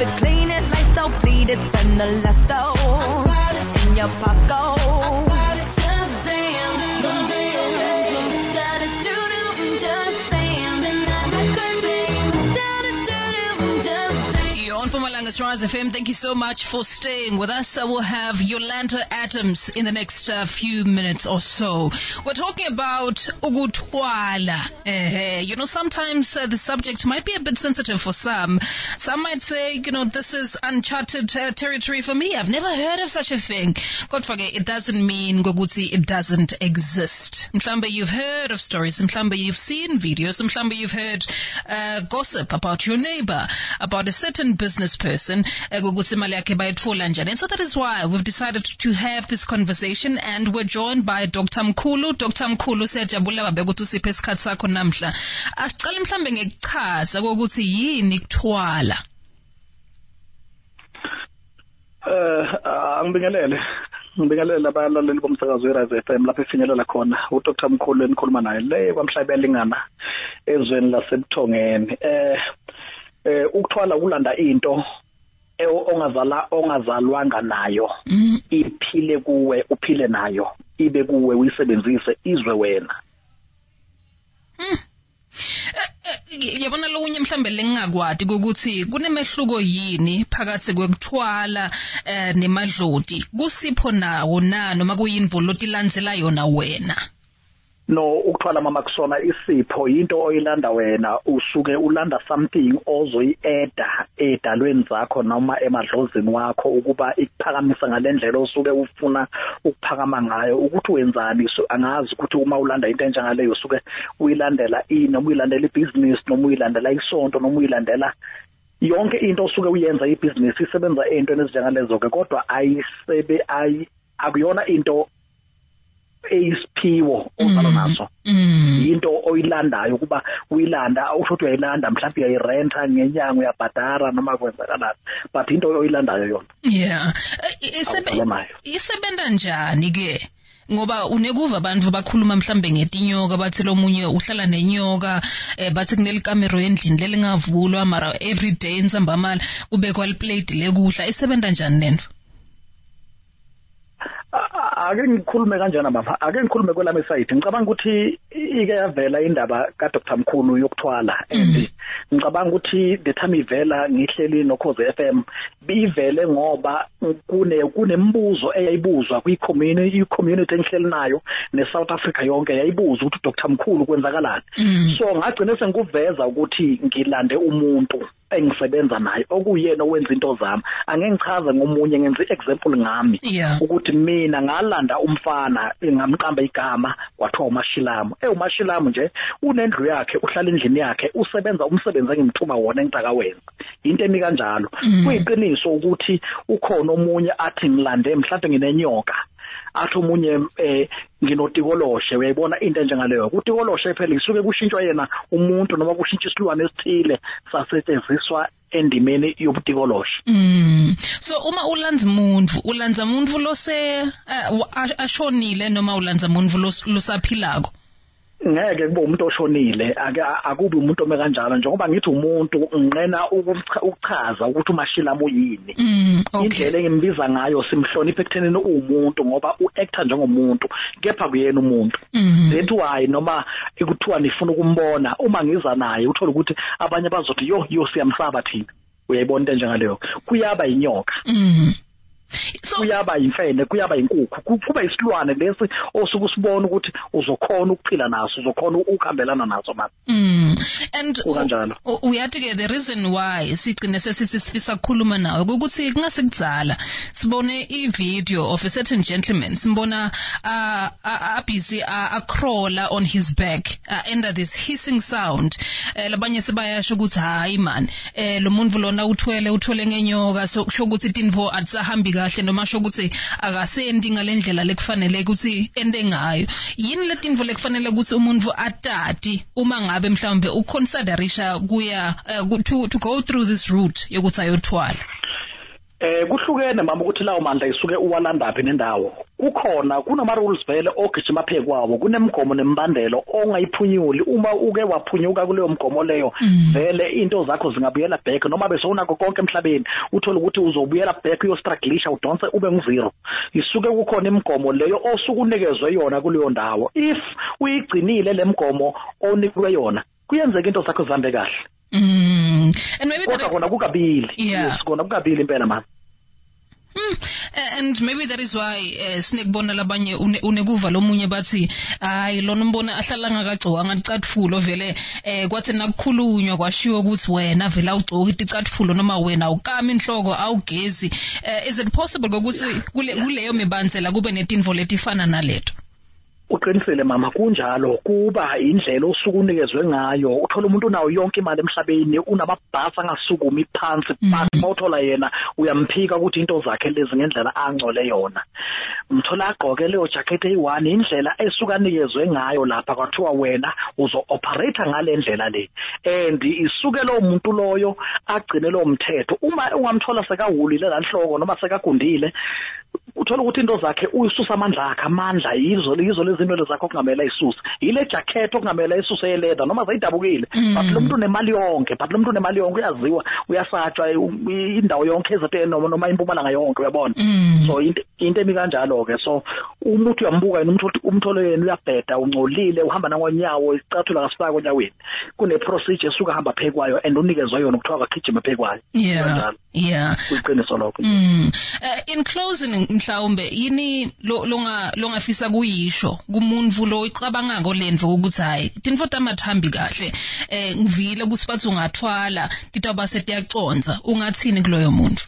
it, clean it, lights out, bleed it, spend the last out in your pocket. Mpumalanga Rise FM, thank you so much for staying with us. I will have Yolanda Adams in the next few minutes or so. We're talking about ukutwala. Sometimes the subject might be a bit sensitive for some. Some might say, this is uncharted territory for me. I've never heard of such a thing. God forget, it doesn't mean Gogutsi, it doesn't exist. Mhlamba, you've heard of stories. Mhlamba, you've seen videos. Mhlamba, you've heard gossip about your neighbor, about a certain business person, and so that is why we've decided to have this conversation, and we're joined by Dr. Mkhulu. Dr. Mkhulu, siyajabula babe ukuthi usiphe isikhathi sakho namhla. Asiqale mhlambe ngekuchaza ukuthi yini ukuthwala. Ngibingelele abalaleli bomsakazo weRise FM lapho efinyelela khona uDr. Mkhulu enikhuluma naye le kwamhlabelingana ezweni lasebuthongeni. Ukuthwala kulanda into ongazalwanga nayo, iphile kuwe, uphile nayo, ibe kuwe, uyisebenzise, izwe wena. Yabona lo unye mhlambe lengingakwadi ukuthi kunemehluko yini phakathi kwekuthwala nemadloti. Kusipho nawo noma kuyinvo loti landzela yona wena. No, ukuthwala mama kusona isipho into oyilanda wena, usuke ulanda something ozoyi-eda edalweni zakho noma emadlozini wakho ukuba ikuphakamisa ngalendlela osuke ufuna ukuphakama ngayo. Ukuthi wenzani, so angazi ukuthi uma ulanda into enjengaleyo usuke uyilandela noma uyilandela ibusiness noma uyilandela isonto noma uyilandela yonke into osuke uyenza ibusiness isebenza entweni ezinjengalezo ke, kodwa akuyona into eyisiphiwo ozalwa naso. Into oyilandayo kuba uyilanda usho ukuthi uyayilanda mhlawumbe uyayirenta ngenyanga uyabhadara noma kwenzakalani, but into oyilandayo yona. Yeah. Isebenza njani ke? Ngoba unekuva abantu bakhuluma mhlambe ngetinyoka, bathi lo munye uhlala nenyoka, bathi kunelikamero endlini lelingavulwa mara every day nsambamala kubekwa liplate lekudla. Isebenza njani lento? Ake ngikhulume kanjani baba, ake ngikhulume kwelami side. Ngicabanga ukuthi ike yavela indaba ka Dr. Mkhulu yokuthwala, and ngicabanga ukuthi the time ivela ngihleli noKhoze FM bivele ngoba kunembuzo eyayibuzwa kwi-community engihleli nayo neSouth Africa yonke yayibuza ukuthi Dr. Mkhulu kwenzakalani. So ngagcina sengikuveza ukuthi ngilande umuntu engisebenza naye okuyena owenza into zami. Angeke ngichaze ngomunye, ngenza example ngami ukuthi mina ngalanda umfana ngamqamba igama kwathiwa uMashilamu. uMashilamu nje unendlu yakhe, uhlala endlini yakhe, usebenza umsebenzi engimthuma wona engitakawenza. Into emi kanjalo. Kuyiqiniso ukuthi ukhona omunye athi ngilande mhlawumbe nginenyoka, athi omunye nginotikoloshe. Uyayibona into enjengaleyo. Utikoloshe phela isuke kushintshwa yena umuntu noma kushintsha isilwane esithile sasetshenziswa endimeni yobutikoloshe. So uma ulanza umuntu lose ashonile noma ulanza umuntu losaphilako? Ngeke kube umuntu oshonile, akubi umuntu ome kanjalo njengoba ngithi umuntu nginqena ukuchaza ukuthi uMashilamu yini. Indlela engimbiza ngayo simhloniphe ekuthenini umuntu ngoba uacta njengomuntu, kepha kuyena umuntu. That why noma ekuthiwa nifuna ukumbona, uma ngiza naye uthola ukuthi abanye bazothi yo siyamsaba thina. Uyayibona into enjengaleyo. Kuyaba inyoka. Kuyaba imfene, kuyaba inkukhu, kuba isilwane lesi osuke usibona ukuthi uzokhona ukuphila naso, uzokhona ukuhambelana naso manje. And uyathi ke the reason why sigcine sesifisa ukukhuluma nawe ukuthi kungasekudzala sibone ivideo of a certain gentleman, simbona busy crawler on his back under this hissing sound. Labanye sebayasho ukuthi hayi man, lo muntu lona uthwele ngenyoka, so kusho ukuthi tinvo atsahambi kahle noma sho ukuthi akasendi ngalendlela lekufanele ukuthi ende ngayo. Yini letinvo lekufanele ukuthi umuntu atati uma ngabe mhlawumbe uconsiderisha kuya to go through this route yokuthi ayothwala? Kuhlukene mama ukuthi lawo mandla isuke uwalandaphi nendawo. kukhona kunama rules vele ogijima phekwawo kunemgomo nembandelo ongayiphunyuli uma uke waphunyuka kuleyo mgomo leyo vele into zakho zingabuyela back noma besonako konke emhlabeni uthola ukuthi uzobuyela back uyo struggleisha udonse ube nguzero isuke kukhona imgomo leyo osukunikezwe yona kuleyo ndawo if uyigcinile lemgomo onikwe yona kuyenzeka into zakho zihambe kahle and maybe kodwa kona kukabili yes kona kukabili impela mama and maybe that is why sinekubona labanye unekuva lomunye bathi hayi lona umbona ahlala ngakagcoka ngalicatfulo vele kwathi nakukhulunywa kwashiwo ukuthi wena vele awugcoki icatfulo noma wena awukami inhloko awugezi is it possible ukuthi kuleyo mibandzela kube netinvo letifana naleto uqinisele mama kunjalo kuba indlela osukunikezwe ngayo uthola umuntu nawo yonke imali emhlabeni unamabhasi angasukumi phansi but mawuthola yena uyamphika ukuthi into zakhe lezi ngendlela angcole yona umthola agqoke leyo jacket eyi1 indlela esukanikezwe ngayo lapha kwathiwa wena uzo operate ngalendlela le and isuke lo muntu loyo agcine lo mthetho uma ungamthola sekahulile la nhloko noma sekagundile uthola ukuthi into zakhe uyisusa amandla akhe amandla yizo lezinto zakho kungamela isuse ile jacket okungamela isuse yeleather noma zayidabukile but lo muntu unemali yonke uyaziwa uyasatshwa indawo yonke ezathe noma impumalanga yonke uyabona so into emikanjalo ke so umuntu uyambuka yena umtholo yena uyabheda ungcolile uhamba nangonyawo icathula ngasifaka konyaweni kune procedure esuka hamba phekwayo and unikezwe yona ukuthiwa akagijima phekwayo yeah kuyiqiniso lokho in closing mhlawumbe yini longafisa kuyisho kumuntu lo icabangako lendvo ukuthi hayi tinfo tamathambi kahle ngivile kusibathi ungathwala titaba setiyaconza ungathini kuloyo muntu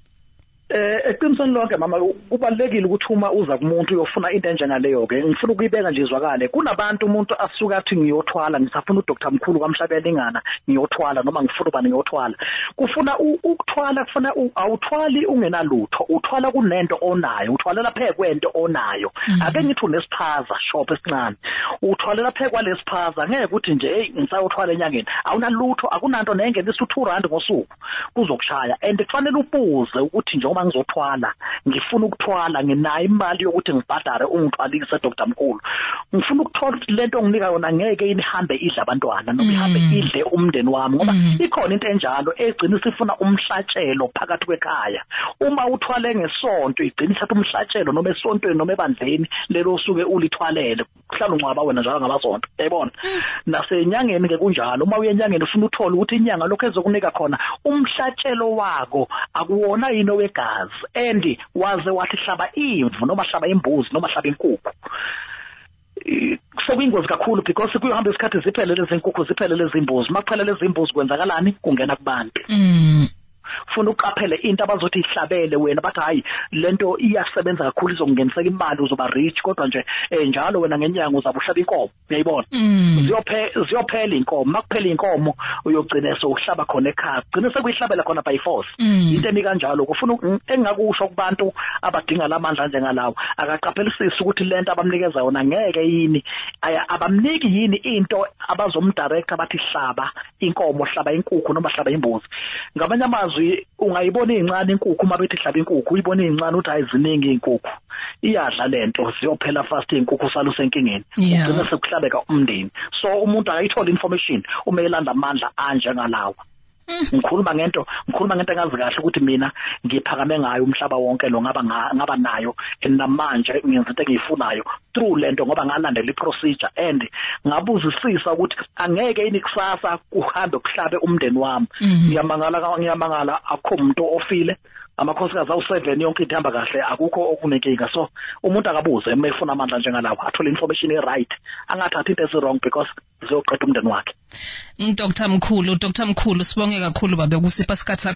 eqinisweni lonke mama kubalekile ukuthi uma uza kumuntu uyofuna into enjengaleyo ke ngifuna ukuyibeka nje izwakale kunabantu umuntu asuka athi ngiyothwala ngisafuna uDr Mkhulu kwaMhlabelingana ngiyothwala noma ngifuna ubani ngiyothwala kufuna ukuthwala kufuna awuthwali ungenalutho uthwala kunento onayo uthwalela phekwento onayo ake ngithi unesiphaza shop esincane uthwalela phekwa lesiphaza ngeke ukuthi nje ngisayuthwala enyangeni awunalutho akunanto nengenisa u2 ngosuku kuzokushaya and kufanele ubuze ukuthi nje ngizothwala ngifuna ukuthwala nginayo imali yokuthi ngibhadare ungithwalise Dr Mkhulu ngifuna ukuthola lento onginika yona ngeke inihambe idla abantwana noma ihambe idle umndeni wami ngoba ikhona into enjalo egcina sifuna umhlatshelo phakathi kwekhaya uma uthwale ngesonto igcina ithatha umhlatshelo noma esontweni noma ebandleni lelo suke ulithwalele kuhlala ungcwaba wena njalo ngamasonto uyayibona nasenyangeni ke kunjalo uma uye enyangeni ufuna uthola ukuthi inyanga lokho ezokunika khona umhlatshelo wako akuwona yini wegazi and waze wathi hlaba imvu noma hlaba imbuzi noma hlaba inkukhu sekuyingozi kakhulu because kuyahamba isikhathi ziphele lezi inkukhu ziphele lezi imbuzi makuphele lezi imbuzi kwenzakalani kungena kubantu ufuna uqaphele into abazothi ihlabele wena bathi hayi lento iyasebenza kakhulu izongeniseka imali uzoba rich kodwa nje njalo wena ngenyanga uzabuhlaba inkomo uyayibona ziyophela inkomo makuphela inkomo uyogcina sokuhlaba khona ekhaya gcina sekuyihlabela khona by force into emikanjalo kufuna engakusho kubantu abadinga lamandla njengalawo akaqaphelisisa ukuthi lento abamnikeza yona ngeke yini abamniki yini into abazomdirector bathi hlaba inkomo hlaba inkukhu noma hlaba imbuzi ngabanye amazwi ungayibona incane inkukhu uma bethi hlaba inkukhu uyibona incane uthi ayiziningi inkukhu iyadla lento ziyophela fast inkukhu saluse enkingeni ugcina sekuhlabeka umndeni so umuntu akayithola information uma elanda amandla anje ngalawo ngikhuluma ngento engazi kahle ukuthi mina ngiphakame ngayo umhlaba wonke lo ngaba nayo namanje ngenza into engiyifunayo through lento ngoba ngalandela iprocedure and ngabuzisisa ukuthi angeke yini kusasa kuhambe kuhlabe umndeni wami ngiyamangala akho umuntu ofile amakhosikazi awu7 yonke ihamba kahle akukho okunenkinga so umuntu akabuze uma efuna amandla njengalawo athola information right angathathi into esi wrong because ziyoqeda umndeni wakhe Dr Mkhulu sibonge kakhulu babe kusipha isikhathi